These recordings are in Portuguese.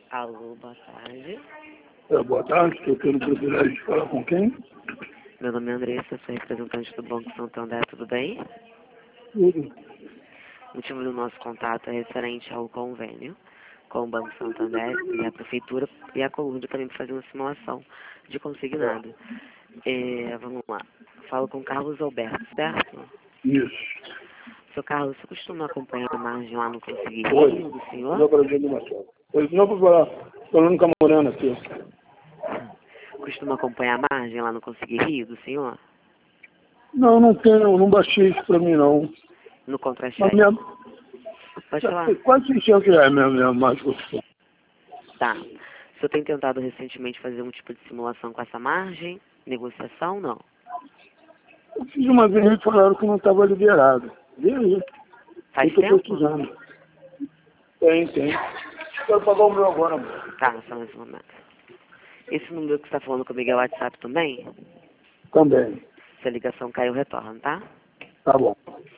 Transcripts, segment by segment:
Alô, boa tarde. Boa tarde, estou tendo o privilégio de falar com quem? Meu nome é Andressa, sou representante do Banco Santander, tudo bem? Tudo. O motivo do nosso contato é referente ao convênio com o Banco Santander e a Prefeitura e a Colúmbia também para fazer uma simulação de consignado. Vamos lá. Falo com Carlos Alberto, certo? Isso. Seu Carlos, você costuma acompanhar a margem lá no Conseguir Oi. Rio do senhor? Não, prazer de uma só. Pois não, por falar. Falando com a Morena aqui. Costuma acompanhar a margem lá no Conseguir Rio do senhor? Não, não tenho, não baixei isso pra mim, não. No Mas contra-cheque? minha... Pode falar. Quanto você que é minha mais gostosa? Tá. O senhor tem tentado recentemente fazer um tipo de simulação com essa margem? Negociação, não? Eu fiz uma vez e falaram que não estava liberado. E aí? Faz Eu estou tempo? precisando. Tem. Quero pagar o meu agora, amor. Tá, só nesse momento. Esse número que você está falando comigo é o WhatsApp também? Também. Se a ligação caiu, retorna, tá? Tá bom.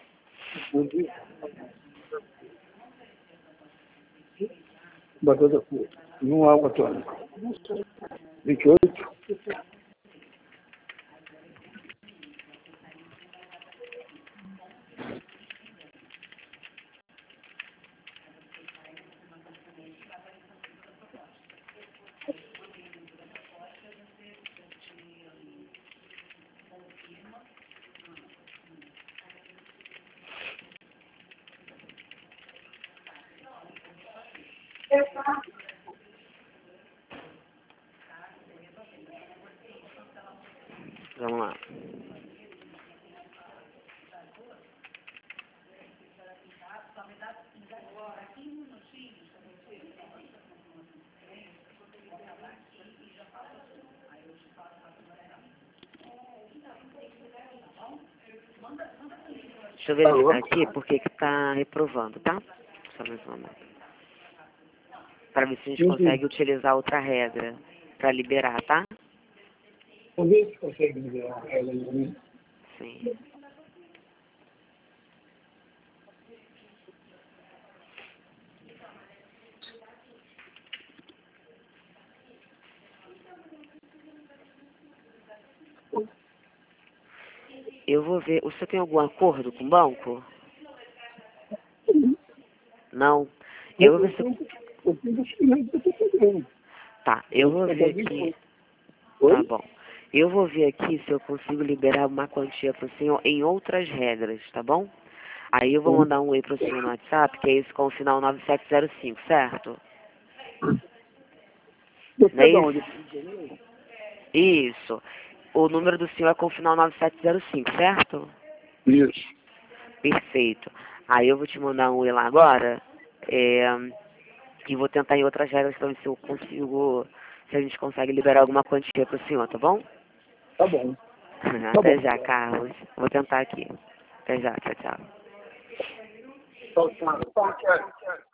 Batata pura. Não água tônica. 28. Vamos lá. Deixa eu verificar aqui porque que tá reprovando, tá? Só mais um momento. Para ver se a gente consegue utilizar outra regra para liberar, tá? Vamos ver se consegue liberar ela aí. Sim. Eu vou ver. O senhor tem algum acordo com o banco? Não? Eu vou ver se... Eu fiz os clientes que eu estou pagando. Tá, eu vou ver aqui. Tá bom. Eu vou ver aqui se eu consigo liberar uma quantia para o senhor em outras regras, tá bom? Aí eu vou mandar um e para o senhor no WhatsApp, que é esse com o final 9705, certo? Não Você é dá isso? onde? Isso. O número do senhor é com o final 9705, certo? Isso. Perfeito. Aí eu vou te mandar um e lá agora, e vou tentar em outras regras para ver se eu consigo, se a gente consegue liberar alguma quantia para o senhor, tá bom? Tá bom. Até já, Carlos. Vou tentar aqui. Até já, tchau, tchau. Tchau, tchau.